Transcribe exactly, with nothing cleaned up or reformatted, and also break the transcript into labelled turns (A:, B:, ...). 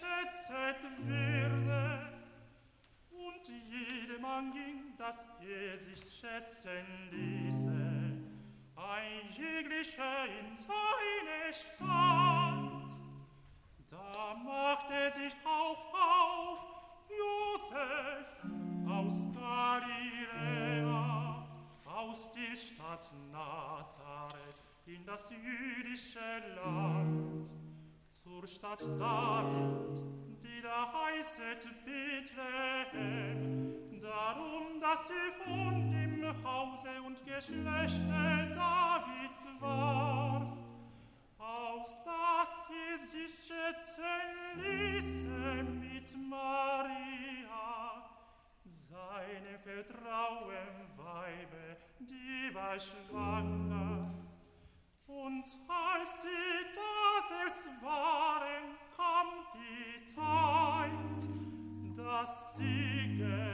A: geschätzet werde. Und jedermann ging, dass er sich schätzen ließe, ein jeglicher in seine Stadt. Da machte sich auch auf Josef aus Galiläa, aus der Stadt Nazareth in das jüdische Land, zur Stadt David, die da heißet Bethlehem, darum, dass sie von dem Hause und Geschlechte David war, auf dass sie sich schätzen ließe mit Maria, seinem vertrauen Weibe, die war schwanger. Und als sie da selbst waren, kam die Zeit, dass sie